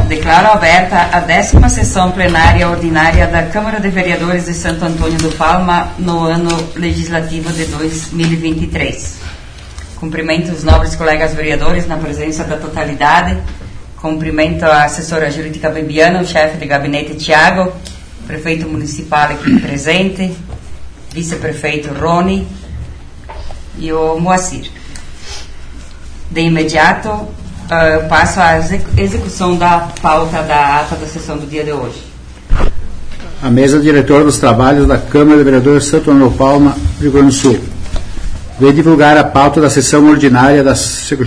declaro aberta a 10ª sessão plenária ordinária da Câmara de Vereadores de Santo Antônio do Palma no ano legislativo de 2023. Cumprimento os nobres colegas vereadores na presença da totalidade. Cumprimento a assessora jurídica Bibiana, o chefe de gabinete Tiago, prefeito municipal aqui presente, vice-prefeito Rony e o Moacir. De imediato, eu passo à execução da pauta da ata da sessão do dia de hoje. A mesa diretora dos trabalhos da Câmara de Vereadores de Santo Antônio do Palma, Rio Grande do Sul, veio divulgar a pauta da sessão ordinária da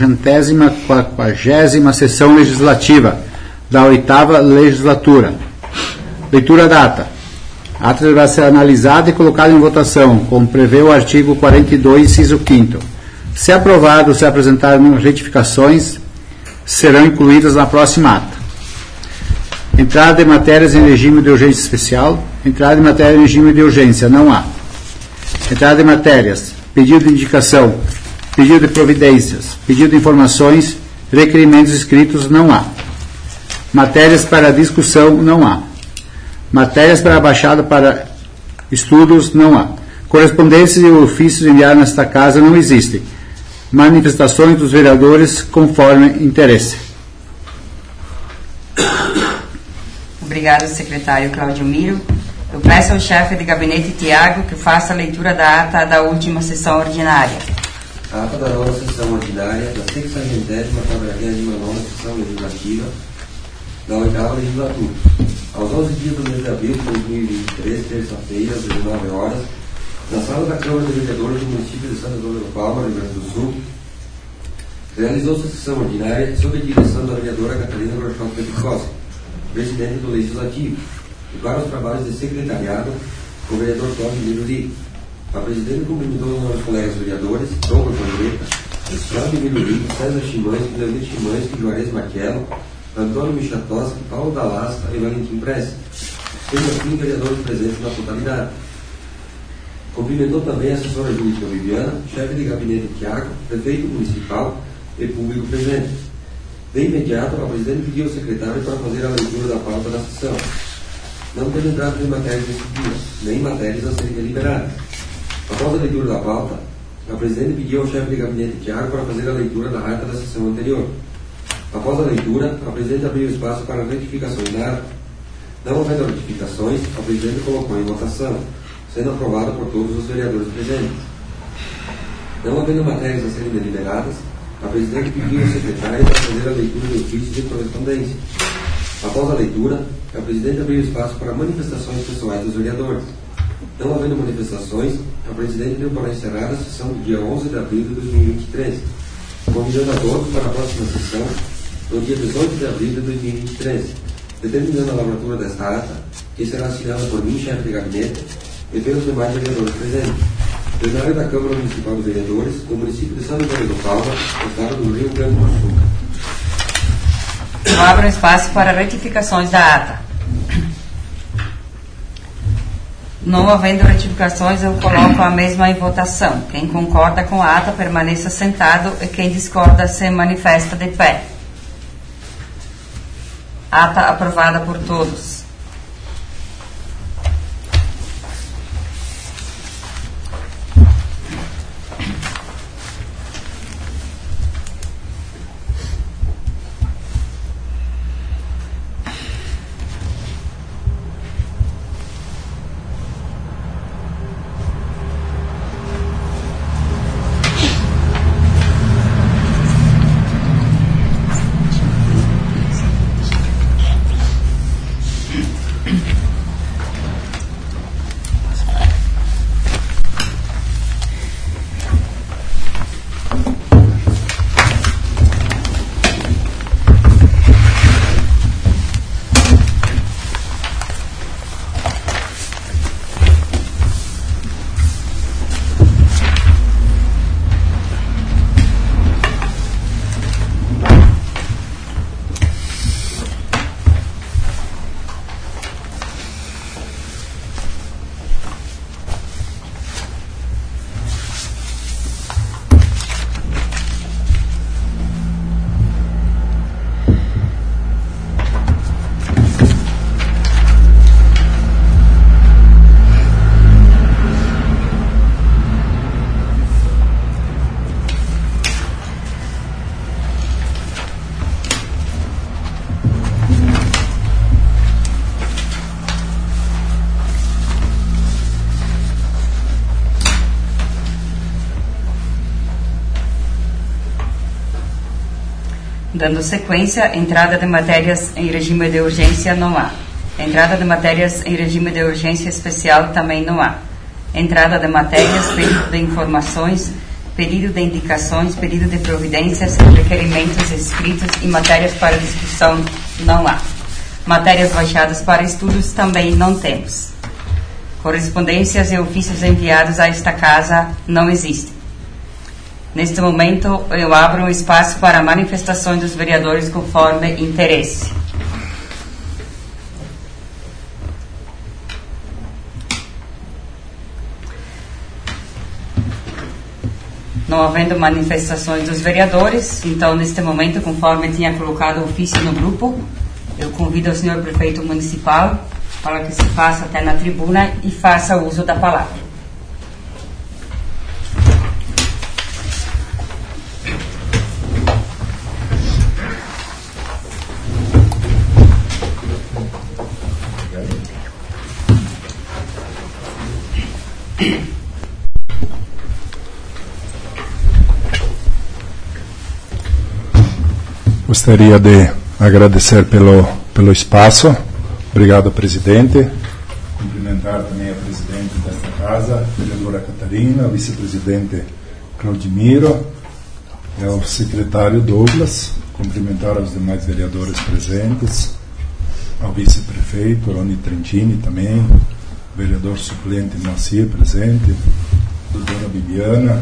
50ª sessão legislativa da 8ª legislatura. Leitura da ata. A ata deverá ser analisada e colocada em votação, como prevê o artigo 42, inciso 5º. Se aprovado, se apresentarem retificações, serão incluídas na próxima ata. Entrada de matérias em regime de urgência especial. Entrada de matéria em regime de urgência. Não há. Entrada de matérias. Pedido de indicação. Pedido de providências. Pedido de informações. Requerimentos escritos. Não há. Matérias para discussão. Não há. Matérias para baixada para estudos. Não há. Correspondências e ofícios enviados nesta casa não existem. Manifestações dos vereadores conforme interesse. Obrigada, secretário Cláudio Miro. Eu peço ao chefe de gabinete Tiago que faça a leitura da ata da última sessão ordinária. A ata da nova sessão ordinária da 60ª sessão legislativa da 8ª legislatura. Aos 11 dias do mês de abril de 2023, terça-feira, às 19 horas, na sala da Câmara de Vereadores do município de Santo Antônio do Palma, Rio Grande do Sul, realizou-se a sessão ordinária sob a direção da vereadora Catarina Groschon Costa, presidente do Legislativo, e para os trabalhos de secretariado, o vereador Cláudio Miluri. A presidente cumprimentou os nossos colegas vereadores, Dom Condreta, Cláudio Miluri, César Chimães, Leonir Chimães, Juarez Marquelo, Antônio Michatowski, Paulo Dalasta e Valentim Pressa, sendo assim vereadores presentes na totalidade. Cumprimentou também a assessora jurídica Viviana, chefe de gabinete Tiago, prefeito municipal e público presente. De imediato, a presidente pediu ao secretário para fazer a leitura da pauta da sessão. Não teve entrada em matérias desse dia, nem matérias a serem deliberadas. Após a leitura da pauta, a presidente pediu ao chefe de gabinete Tiago para fazer a leitura da ata da sessão anterior. Após a leitura, a presidente abriu espaço para retificações da ata. Não havendo retificações, a presidente colocou em votação, sendo aprovada por todos os vereadores presentes. Não havendo matérias a serem deliberadas, a presidente pediu ao secretário para fazer a leitura de ofícios de correspondência. Após a leitura, a presidente abriu espaço para manifestações pessoais dos vereadores. Não havendo manifestações, a presidente deu para encerrar a sessão do dia 11 de abril de 2023, convidando a todos para a próxima sessão, no dia 18 de abril de 2023, determinando a lavratura desta ata, que será assinada por mim, chefe de gabinete, e pelos demais vereadores presentes. Plenário da Câmara Municipal de Vereadores do município de Santo Antônio do Palma, estado do Rio Grande do Sul. Eu abro espaço para retificações da ata. Não havendo retificações, eu coloco a mesma em votação. Quem concorda com a ata permaneça sentado e quem discorda se manifesta de pé. Ata aprovada por todos. Dando sequência, entrada de matérias em regime de urgência não há. Entrada de matérias em regime de urgência especial também não há. Entrada de matérias, pedido de informações, pedido de indicações, pedido de providências, requerimentos escritos e matérias para discussão não há. Matérias baixadas para estudos também não temos. Correspondências e ofícios enviados a esta casa não existem. Neste momento, eu abro um espaço para manifestações dos vereadores conforme interesse. Não havendo manifestações dos vereadores, então, neste momento, conforme tinha colocado o ofício no grupo, eu convido o senhor prefeito municipal para que se faça até na tribuna e faça uso da palavra. Gostaria de agradecer pelo espaço. Obrigado, presidente. Cumprimentar também a presidente desta casa, a vereadora Catarina, a vice-presidente Claudimiro, e ao secretário Douglas. Cumprimentar os demais vereadores presentes, ao vice-prefeito Rony Trentini também, o vereador suplente Moacir presente, a dona Bibiana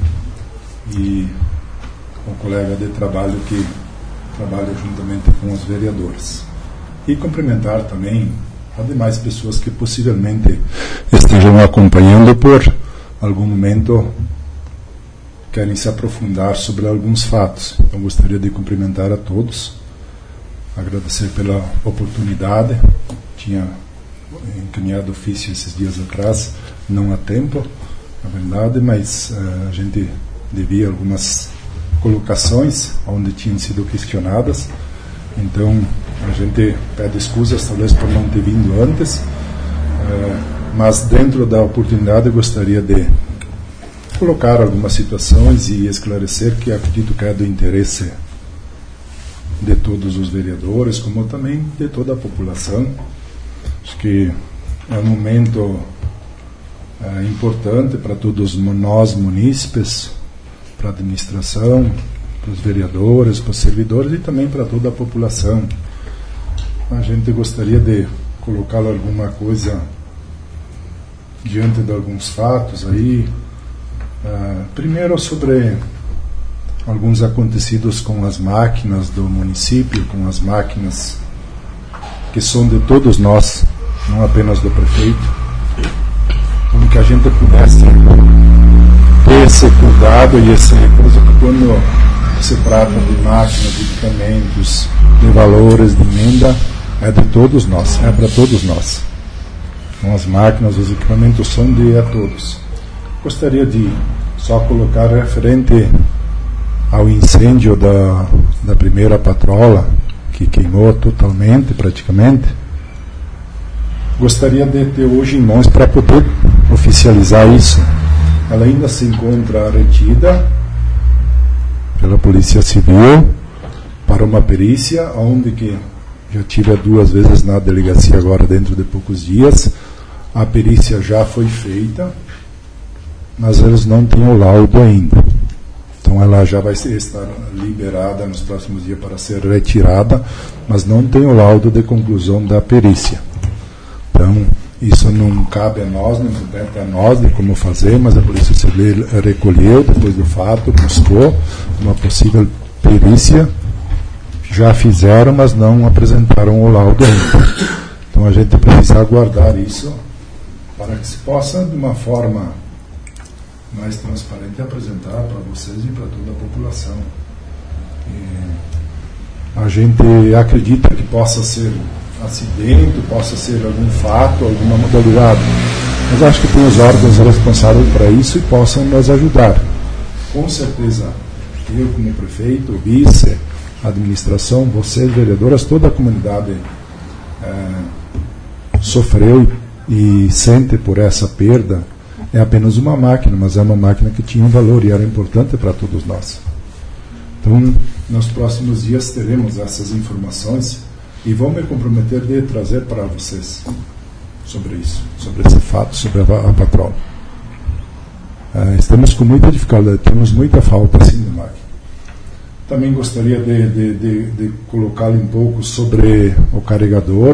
e o colega de trabalho que trabalha juntamente com os vereadores. E cumprimentar também as demais pessoas que possivelmente estejam acompanhando por algum momento, querem se aprofundar sobre alguns fatos. Então gostaria de cumprimentar a todos, agradecer pela oportunidade. Tinha encaminhado ofício esses dias atrás, não há tempo, na verdade, mas a gente devia algumas colocações onde tinham sido questionadas, então a gente pede escusas talvez por não ter vindo antes, mas dentro da oportunidade eu gostaria de colocar algumas situações e esclarecer que acredito que é do interesse de todos os vereadores, como também de toda a população. Acho que é um momento importante para todos nós munícipes, para a administração, para os vereadores, para os servidores e também para toda a população. A gente gostaria de colocar alguma coisa diante de alguns fatos aí. Primeiro sobre alguns acontecidos com as máquinas do município, com as máquinas que são de todos nós, não apenas do prefeito, como que a gente pudesse ter esse cuidado e essa coisa que quando se trata de máquinas, de equipamentos, de valores, de emenda, é de todos nós, é para todos nós. Então, as máquinas, os equipamentos são de a todos. Gostaria de só colocar referente ao incêndio da primeira patrola, que queimou totalmente, praticamente. Gostaria de ter hoje em mãos para poder oficializar isso. Ela ainda se encontra retida pela Polícia Civil para uma perícia, onde que já tive 2 vezes na delegacia agora dentro de poucos dias. A perícia já foi feita, mas eles não têm o laudo ainda. Então ela já vai estar liberada nos próximos dias para ser retirada, mas não tem o laudo de conclusão da perícia. Então isso não cabe a nós, não compete a nós de como fazer, mas a Polícia Civil recolheu depois do fato, buscou uma possível perícia, já fizeram, mas não apresentaram o laudo ainda. Então a gente precisa aguardar isso para que se possa, de uma forma mais transparente, apresentar para vocês e para toda a população. A gente acredita que possa ser acidente, possa ser algum fato, alguma modalidade, mas acho que tem os órgãos responsáveis para isso e possam nos ajudar. Com certeza, eu como prefeito, o vice, a administração, vocês, vereadoras, toda a comunidade sofreu e sente por essa perda. É apenas uma máquina, mas é uma máquina que tinha um valor e era importante para todos nós. Então, nos próximos dias teremos essas informações e vou me comprometer de trazer para vocês sobre isso, sobre esse fato, sobre a patrola. Estamos com muita dificuldade, temos muita falta assim de máquina. Também gostaria de colocar um pouco sobre o carregador,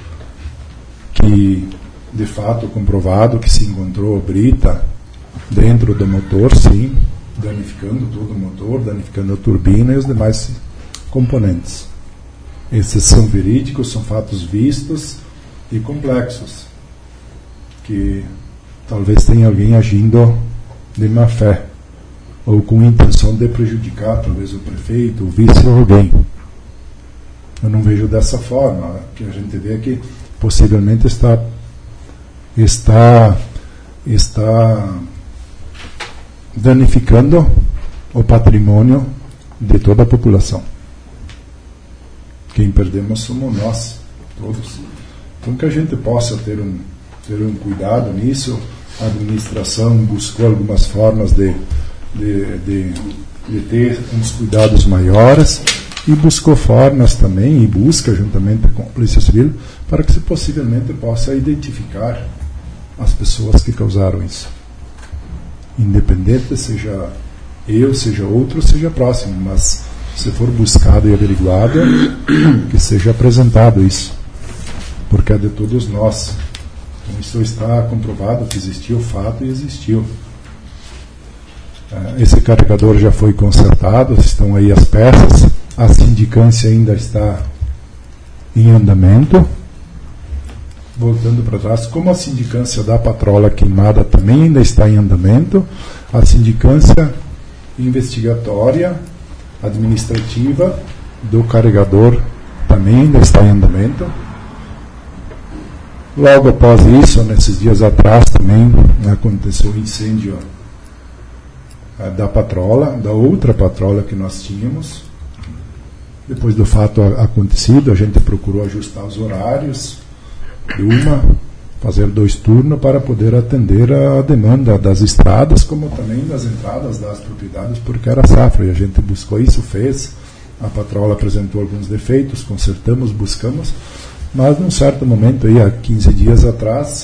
que de fato comprovado que se encontrou brita dentro do motor, sim, danificando todo o motor, danificando a turbina e os demais componentes. Esses são verídicos, são fatos vistos e complexos, que talvez tenha alguém agindo de má fé ou com intenção de prejudicar talvez o prefeito, o vice ou alguém. Eu não vejo dessa forma. O que a gente vê é que possivelmente está danificando o patrimônio de toda a população. Quem perdemos somos nós, todos. Então que a gente possa ter um cuidado nisso. A administração buscou algumas formas de ter uns cuidados maiores e buscou formas também, e busca juntamente com a Polícia Civil, para que se possivelmente possa identificar as pessoas que causaram isso. Independente, seja eu, seja outro, seja próximo, mas se for buscado e averiguado, que seja apresentado isso, porque é de todos nós. Então isso está comprovado que existiu o fato e existiu. Esse carregador já foi consertado, estão aí as peças, a sindicância ainda está em andamento. Voltando para trás, como a sindicância da patrola queimada também ainda está em andamento, a sindicância investigatória, administrativa do carregador também ainda está em andamento. Logo após isso, nesses dias atrás também aconteceu o incêndio da patrola, da outra patrola que nós tínhamos. Depois do fato acontecido, a gente procurou ajustar os horários de fazer 2 turnos para poder atender a demanda das estradas, como também das entradas das propriedades, porque era safra, e a gente buscou isso, fez. A patrola apresentou alguns defeitos, consertamos, buscamos, mas num certo momento, aí, há 15 dias atrás,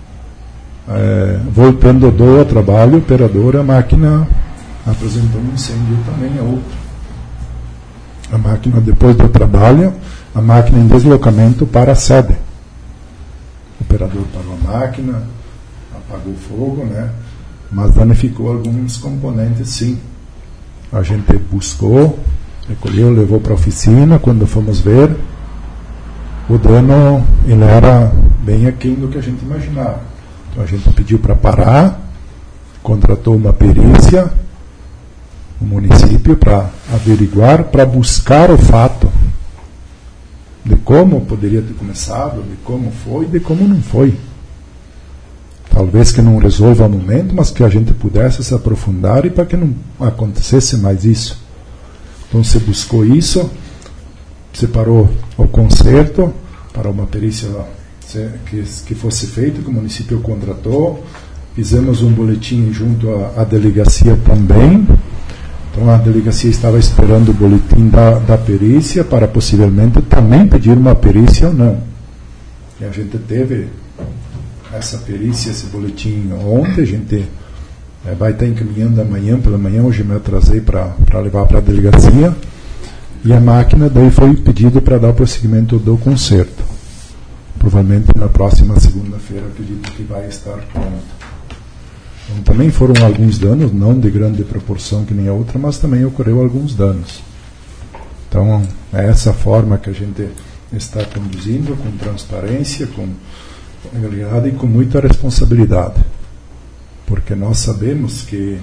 voltando do trabalho, operadora, a máquina apresentou um incêndio também, a outra. A máquina, depois do trabalho, a máquina em deslocamento para a sede. O operador parou a máquina, apagou o fogo, né? Mas danificou alguns componentes, sim. A gente buscou, recolheu, levou para a oficina. Quando fomos ver, o dano ele era bem aquém do que a gente imaginava. Então a gente pediu para parar, contratou uma perícia, o município, para averiguar, para buscar o fato de como poderia ter começado, de como foi, de como não foi. Talvez que não resolva o momento, mas que a gente pudesse se aprofundar e para que não acontecesse mais isso. Então se buscou isso, separou o conserto para uma perícia que fosse feita, que o município contratou, fizemos um boletim junto à delegacia também. Então a delegacia estava esperando o boletim da perícia para possivelmente também pedir uma perícia ou não. E a gente teve essa perícia, esse boletim ontem, a gente vai estar encaminhando amanhã pela manhã, hoje me atrasei para levar para a delegacia, e a máquina daí foi pedido para dar o prosseguimento do conserto. Provavelmente na próxima segunda-feira, acredito que vai estar pronto. Então, também foram alguns danos, não de grande proporção que nem a outra, mas também ocorreu alguns danos. Então, é essa forma que a gente está conduzindo, com transparência, com legalidade e com muita responsabilidade. Porque nós sabemos que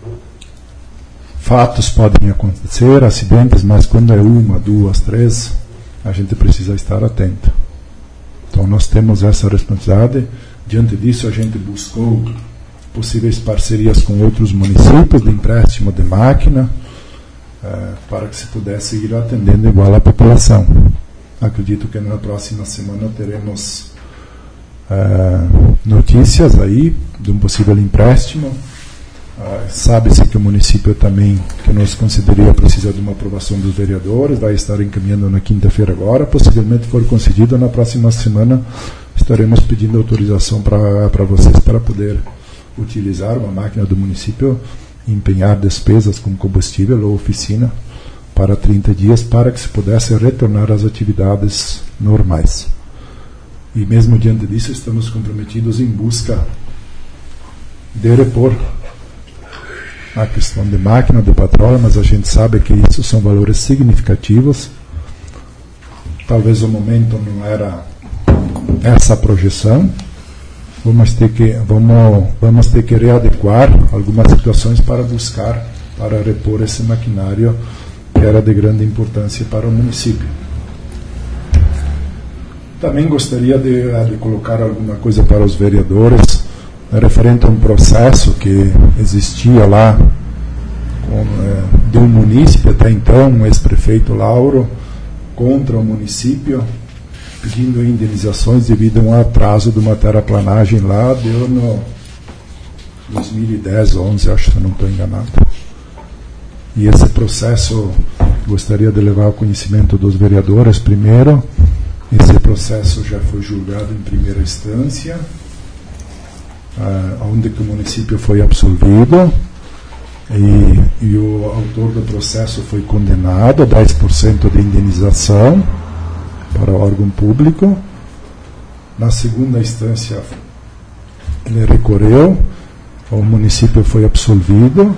fatos podem acontecer, acidentes, mas quando é 1, 2, 3, a gente precisa estar atento. Então, nós temos essa responsabilidade. Diante disso, a gente buscou possíveis parcerias com outros municípios de empréstimo de máquina, para que se pudesse ir atendendo igual a população. Acredito que na próxima semana teremos notícias aí de um possível empréstimo. Sabe-se que o município também, que nos consideraria, precisa de uma aprovação dos vereadores, vai estar encaminhando na quinta-feira agora, possivelmente for concedido na próxima semana, estaremos pedindo autorização para vocês para poder utilizar uma máquina do município, empenhar despesas com combustível ou oficina para 30 dias, para que se pudesse retornar às atividades normais. E mesmo diante disso, estamos comprometidos em busca de repor a questão de máquina, de patrola, mas a gente sabe que isso são valores significativos. Talvez o momento não era essa projeção. Vamos ter que readequar algumas situações para buscar, para repor esse maquinário que era de grande importância para o município. Também gostaria de colocar alguma coisa para os vereadores, referente a um processo que existia lá de um munícipe até então, um ex-prefeito Lauro, contra o município, pedindo indenizações devido a um atraso de uma terraplanagem lá, deu no 2010, 11, acho que eu não estou enganado. E esse processo gostaria de levar ao conhecimento dos vereadores primeiro. Esse processo já foi julgado em primeira instância, onde que o município foi absolvido, e o autor do processo foi condenado a 10% de indenização para o órgão público. Na segunda instância, ele recorreu, o município foi absolvido,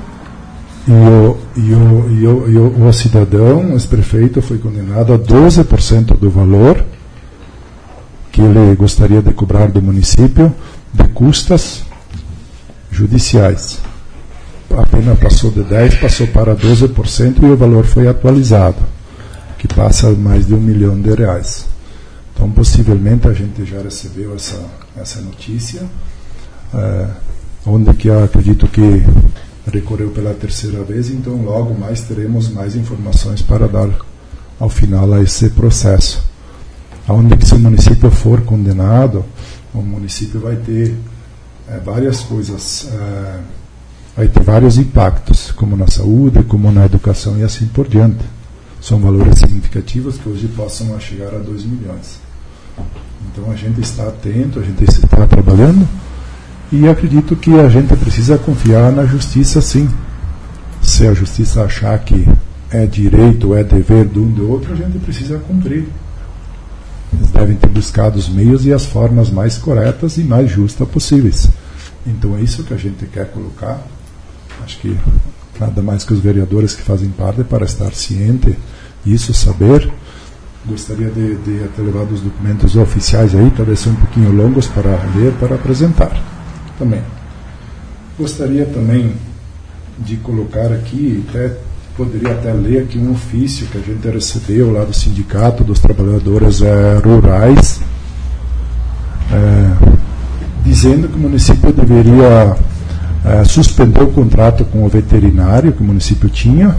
e o cidadão, o ex-prefeito, foi condenado a 12% do valor que ele gostaria de cobrar do município de custas judiciais. A pena passou de 10%, passou para 12%, e o valor foi atualizado, que passa a mais de R$1 milhão. Então, possivelmente, a gente já recebeu essa notícia, onde que eu acredito que recorreu pela terceira vez, então logo mais teremos mais informações para dar ao final a esse processo. Onde que se o município for condenado, o município vai ter várias coisas, vai ter vários impactos, como na saúde, como na educação e assim por diante. São valores significativos que hoje possam chegar a 2 milhões. Então a gente está atento, a gente está trabalhando, e acredito que a gente precisa confiar na justiça, sim. Se a justiça achar que é direito, é dever de um do outro, a gente precisa cumprir. Eles devem ter buscado os meios e as formas mais corretas e mais justas possíveis. Então é isso que a gente quer colocar. Acho que nada mais que os vereadores que fazem parte para estar ciente disso, saber. Gostaria de ter levado os documentos oficiais aí, talvez são um pouquinho longos para ler, para apresentar. Também. Gostaria também de colocar aqui, poderia até ler aqui um ofício que a gente recebeu lá do Sindicato dos Trabalhadores Rurais, dizendo que o município deveria suspender o contrato com o veterinário que o município tinha,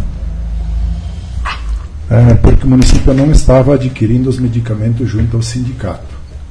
porque o município não estava adquirindo os medicamentos junto ao sindicato.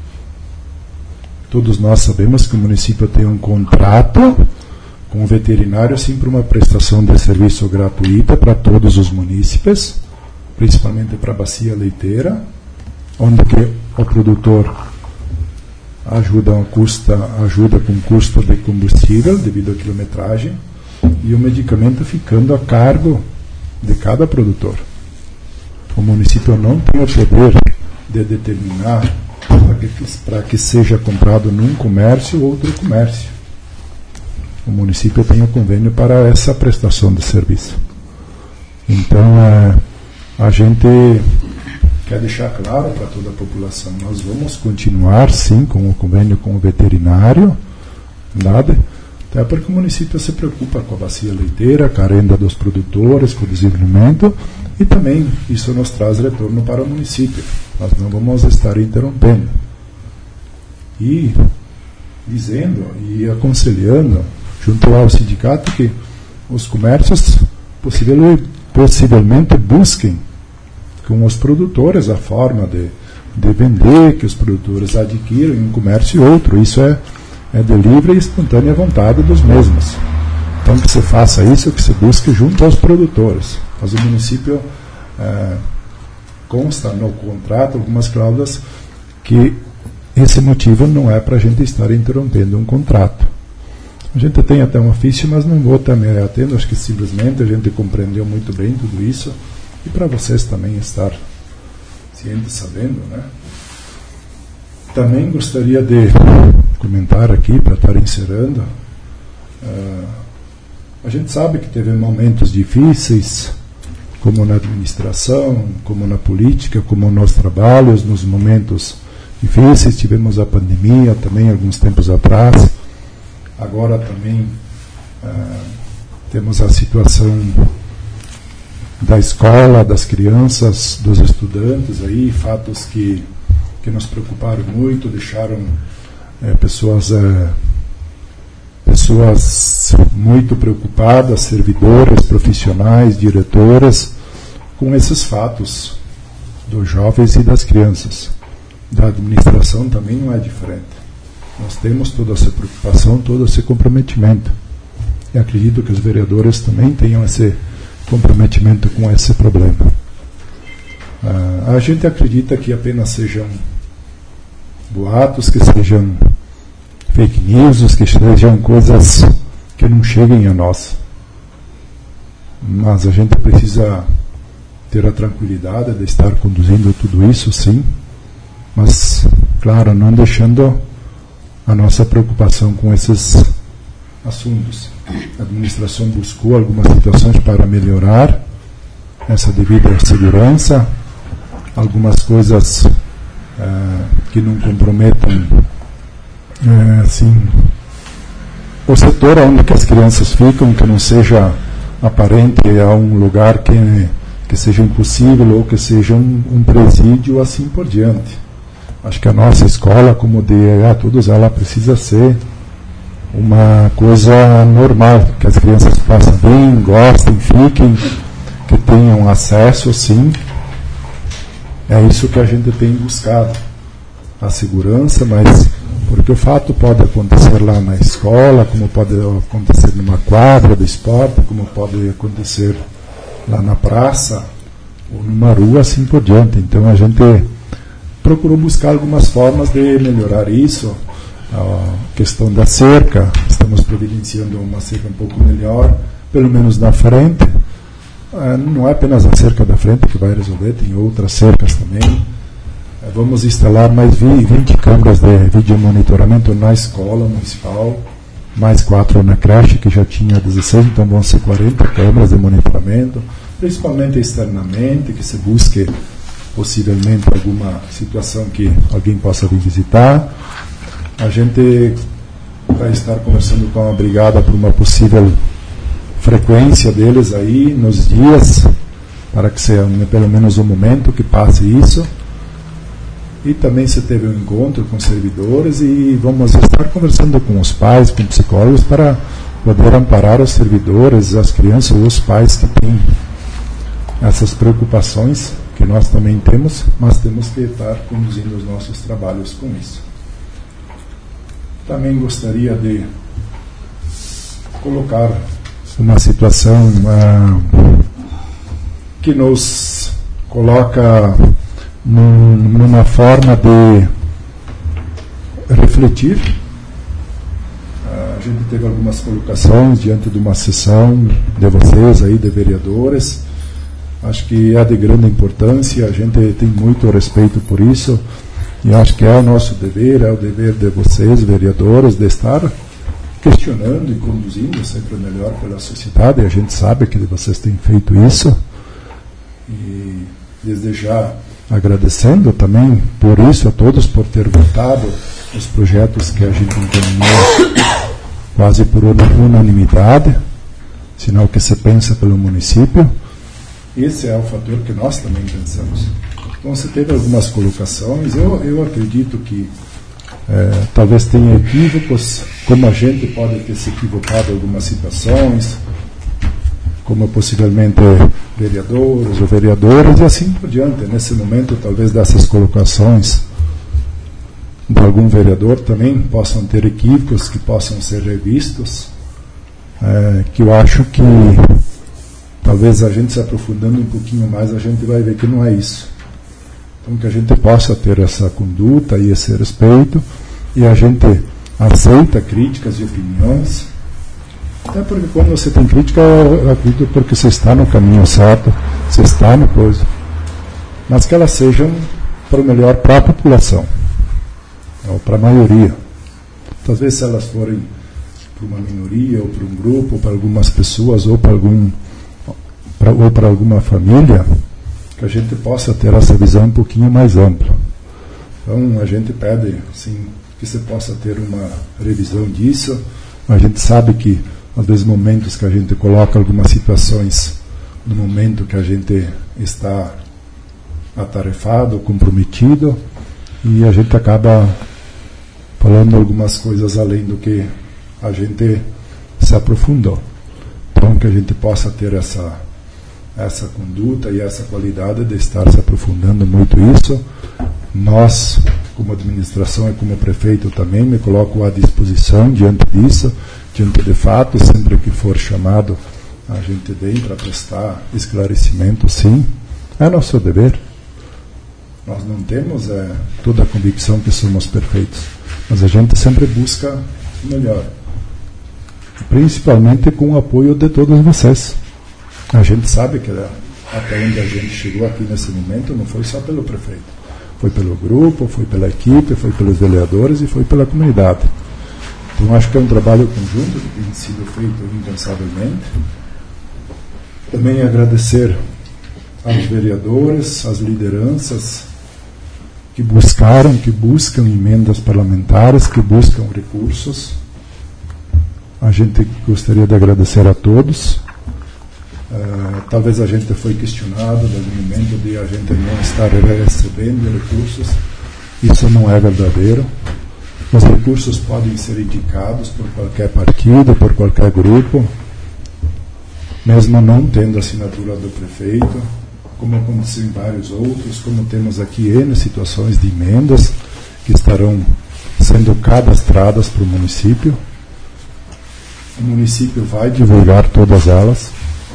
Todos nós sabemos que o município tem um contrato com o veterinário, assim, para uma prestação de serviço gratuita para todos os munícipes, principalmente para a bacia leiteira, onde que o produtor ajuda com custo de combustível devido à quilometragem, e o medicamento ficando a cargo de cada produtor. O município não tem o poder de determinar para que seja comprado num comércio ou outro comércio. O município tem o convênio para essa prestação de serviço. Então, a gente quer deixar claro para toda a população, nós vamos continuar, sim, com o convênio com o veterinário, até porque o município se preocupa com a bacia leiteira, com a renda dos produtores, com o desenvolvimento, e também isso nos traz retorno para o município. Nós não vamos estar interrompendo. E dizendo e aconselhando, junto ao sindicato, que os comércios possivelmente busquem com os produtores a forma de vender, que os produtores adquiram em um comércio e outro. Isso é de livre e espontânea vontade dos mesmos. Então que se faça isso, que se busque junto aos produtores. Mas o município consta no contrato algumas cláusulas que esse motivo não é para a gente estar interrompendo um contrato. A gente tem até um ofício, mas não vou estar me atendo, acho que simplesmente a gente compreendeu muito bem tudo isso, e para vocês também estar cientes, sabendo, né? Também gostaria de comentar aqui, para estar encerrando, a gente sabe que teve momentos difíceis, como na administração, como na política, como nos trabalhos, nos momentos difíceis. Tivemos a pandemia também alguns tempos atrás. Agora também temos a situação da escola, das crianças, dos estudantes aí, fatos que nos preocuparam muito, deixaram pessoas muito preocupadas, servidores, profissionais, diretoras, com esses fatos dos jovens e das crianças. Da administração também não é diferente. Nós temos toda essa preocupação, todo esse comprometimento. E acredito que os vereadores também tenham esse comprometimento com esse problema. A gente acredita que apenas sejam boatos, que sejam fake news, que sejam coisas que não cheguem a nós. Mas a gente precisa ter a tranquilidade de estar conduzindo tudo isso, sim, mas, claro, não deixando a nossa preocupação com esses assuntos. A administração buscou algumas situações para melhorar essa devida segurança, algumas coisas que não comprometam assim, o setor onde as crianças ficam, que não seja aparente a um lugar que seja impossível ou que seja um presídio, assim por diante. Acho que a nossa escola, como de todos, ela precisa ser uma coisa normal, que as crianças façam bem, gostem, fiquem, que tenham acesso, sim. É isso que a gente tem buscado, a segurança, mas porque o fato pode acontecer lá na escola, como pode acontecer numa quadra de esporte, como pode acontecer lá na praça ou numa rua, assim por diante. Então a gente procurou buscar algumas formas de melhorar isso. A questão da cerca, estamos providenciando uma cerca um pouco melhor, pelo menos na frente. Não é apenas a cerca da frente que vai resolver, tem outras cercas também. Vamos instalar mais 20 câmeras de vídeo monitoramento na escola municipal, mais 4 na creche, que já tinha 16, então vão ser 40 câmeras de monitoramento, principalmente externamente, que se busque possivelmente alguma situação que alguém possa vir visitar. A gente vai estar conversando com a brigada por uma possível frequência deles aí nos dias, para que seja pelo menos um momento que passe isso. E também se teve um encontro com servidores e vamos estar conversando com os pais, com psicólogos, para poder amparar os servidores, as crianças, os pais que têm essas preocupações que nós também temos, mas temos que estar conduzindo os nossos trabalhos com isso. Também gostaria de colocar uma situação que nos coloca numa forma de refletir. A gente teve algumas colocações diante de uma sessão de vocês aí, de vereadores. Acho que é de grande importância, a gente tem muito respeito por isso, e acho que é o nosso dever, é o dever de vocês, vereadores, de estar questionando e conduzindo sempre melhor pela sociedade, e a gente sabe que vocês têm feito isso, e desde já agradecendo também por isso a todos, por ter votado os projetos que a gente encaminhou quase por unanimidade, sinal que se pensa pelo município. Esse é o fator que nós também pensamos. Então, se teve algumas colocações, eu acredito que talvez tenha equívocos, como a gente pode ter se equivocado em algumas situações, como possivelmente vereadores ou vereadoras, e assim por diante. Nesse momento, talvez dessas colocações de algum vereador também possam ter equívocos que possam ser revistos, que eu acho que talvez a gente se aprofundando um pouquinho mais, a gente vai ver que não é isso. Então, que a gente possa ter essa conduta e esse respeito, e a gente aceita críticas e opiniões, até porque quando você tem crítica, eu acredito porque você está no caminho certo, você está no coisa, mas que elas sejam para o melhor para a população, ou para a maioria. Então, às vezes, se elas forem para uma minoria, ou para um grupo, ou para algumas pessoas, ou para alguma família, que a gente possa ter essa visão um pouquinho mais ampla. Então, a gente pede assim, que você possa ter uma revisão disso. A gente sabe que, às vezes, momentos que a gente coloca algumas situações no momento que a gente está atarefado, comprometido, e a gente acaba falando algumas coisas além do que a gente se aprofundou. Então, que a gente possa ter essa conduta e essa qualidade de estar se aprofundando muito isso. Nós, como administração e como prefeito também, me coloco à disposição diante disso, diante de fato, sempre que for chamado, a gente vem para prestar esclarecimento, sim. É nosso dever. Nós não temos toda a convicção que somos perfeitos, mas a gente sempre busca o melhor, principalmente com o apoio de todos vocês. A gente sabe que até onde a gente chegou aqui nesse momento não foi só pelo prefeito, foi pelo grupo, foi pela equipe, foi pelos vereadores e foi pela comunidade. Então acho que é um trabalho conjunto que tem sido feito incansavelmente. Também agradecer aos vereadores, às lideranças que buscam emendas parlamentares, que buscam recursos. A gente gostaria de agradecer a todos. Talvez a gente foi questionado no momento de a gente não estar recebendo recursos. Isso não é verdadeiro. Os recursos podem ser indicados por qualquer partido, por qualquer grupo, mesmo não tendo a assinatura do prefeito, como aconteceu em vários outros, como temos aqui N situações de emendas que estarão sendo cadastradas para o município. O município vai divulgar todas elas.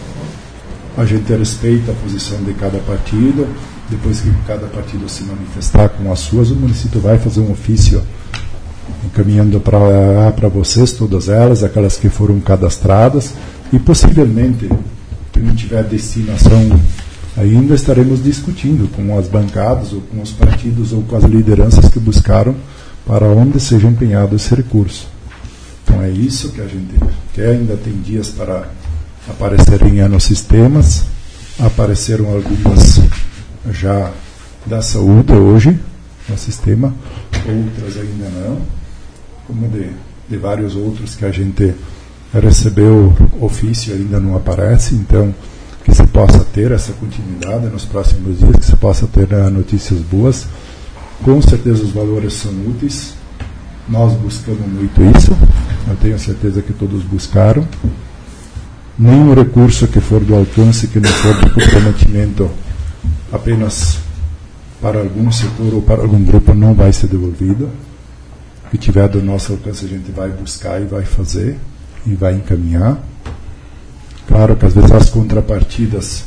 A gente respeita a posição de cada partido. Depois que cada partido se manifestar com as suas, o município vai fazer um ofício encaminhando para vocês todas elas, aquelas que foram cadastradas, e possivelmente, se não tiver destinação ainda, estaremos discutindo com as bancadas, ou com os partidos, ou com as lideranças que buscaram para onde seja empenhado esse recurso. Então é isso que a gente quer. Ainda tem dias para aparecerem nos sistemas. Apareceram algumas já da saúde hoje no sistema, outras ainda não, como de vários outros que a gente recebeu ofício ainda não aparece. Então, que se possa ter essa continuidade nos próximos dias, que se possa ter notícias boas. Com certeza os valores são úteis, nós buscamos muito isso, eu tenho certeza que todos buscaram. Nenhum recurso que for do alcance, que não for de comprometimento apenas para algum setor ou para algum grupo, não vai ser devolvido. O que tiver do nosso alcance a gente vai buscar e vai fazer e vai encaminhar. Claro que às vezes as contrapartidas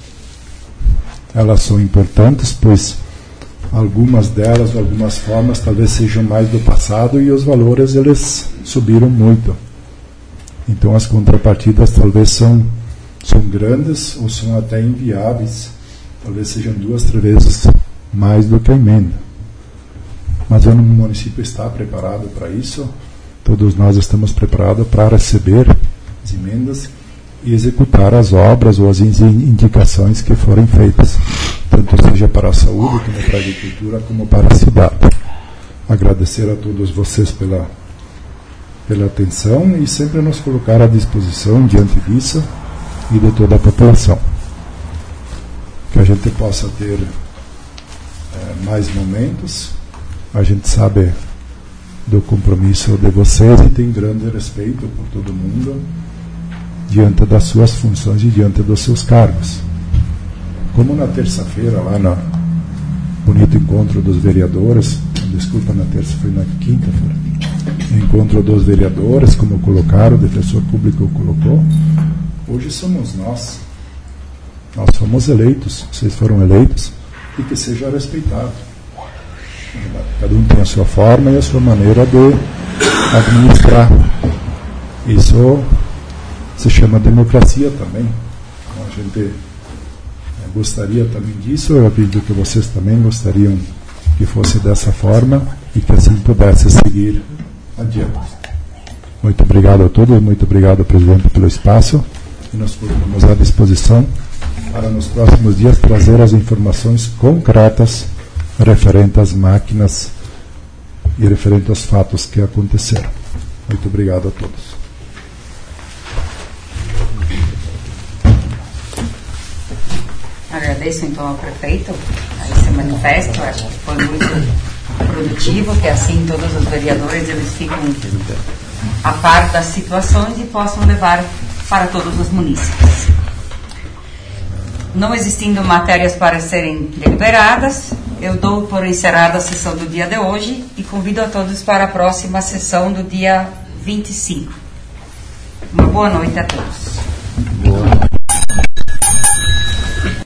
elas são importantes, pois algumas delas, algumas formas talvez sejam mais do passado e os valores eles subiram muito. Então as contrapartidas talvez são grandes ou são até inviáveis, talvez sejam 2, 3 vezes mais do que a emenda. Mas o município está preparado para isso, todos nós estamos preparados para receber as emendas e executar as obras ou as indicações que forem feitas, tanto seja para a saúde, como para a agricultura, como para a cidade. Agradecer a todos vocês pela atenção e sempre nos colocar à disposição diante disso e de toda a população. Que a gente possa ter mais momentos. A gente sabe do compromisso de vocês e tem grande respeito por todo mundo diante das suas funções e diante dos seus cargos. Como na terça-feira, lá no bonito encontro dos vereadores, desculpa, na terça, foi na quinta-feira, encontro dos vereadores, como colocaram, o defensor público colocou. Hoje somos nós. Nós fomos eleitos, vocês foram eleitos, e que seja respeitado. Cada um tem a sua forma e a sua maneira de administrar. Isso se chama democracia também. Então, a gente gostaria também disso, eu acredito que vocês também gostariam que fosse dessa forma e que assim pudesse seguir adiante. Muito obrigado a todos, muito obrigado, presidente, pelo espaço, e nós colocamos à disposição para nos próximos dias trazer as informações concretas referentes às máquinas e referentes aos fatos que aconteceram. Muito obrigado a todos. Agradeço então ao prefeito a esse manifesto, acho que foi muito produtivo, que assim todos os vereadores eles ficam a par das situações e possam levar para todos os munícipes. Não existindo matérias para serem deliberadas, eu dou por encerrada a sessão do dia de hoje e convido a todos para a próxima sessão do dia 25. Uma boa noite a todos.